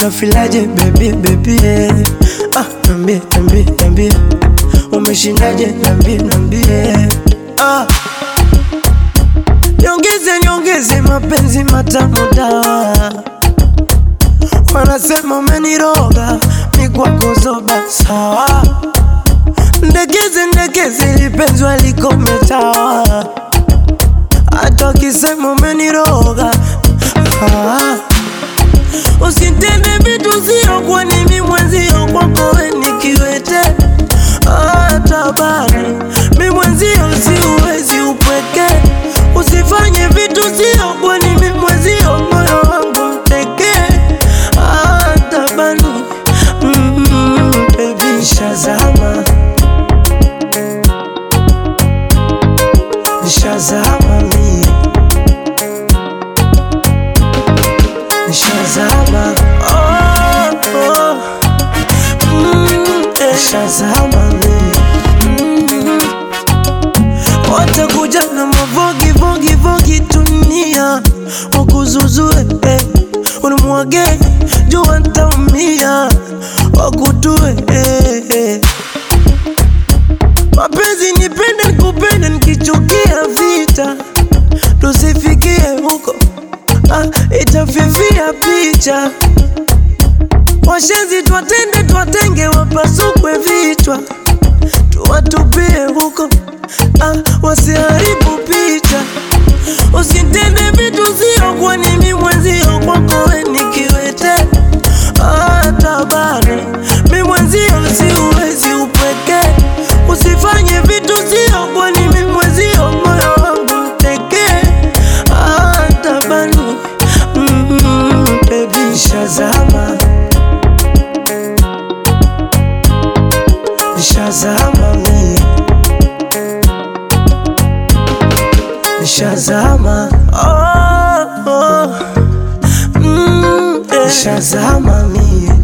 unafilaje baby baby Nambie nambie nambie umeshindaje nambie nambie Niongeze mapenzi matamu dawa. Wanasema umeniroga mi kwako zoba sawa. Ndekeze lipenzi walikometawa. Hata ukisema umeniroga usitende vitu sio kwa nimi mwenzio kwako we nikiwete tabari mi mwenzio siuwezi upweke. Usifanye vitu sio kwa nimi mwenzio moyo wangu mteke tabani baby shazama mi Shazama Shazama mi watakuja na mavogi dunia wakuzuzue unimwage jua ntaumia wakutue mapenzi nipende nikupende nikichukia vita tusifikie huko itafifia picha. Washenzi twatenge wapasukwe vichwa. Tuwatupie huko wasiharibu picha. Usitende vitu sio kwa nimi mwenzio kwako we nikiwete tabari mi mwenzio siuwezi upweke. Usifanye vitu sio kwa nimi mwenzio moyo wangu mteke tabani baby Shazama Shazama mi Shazama Shazama mi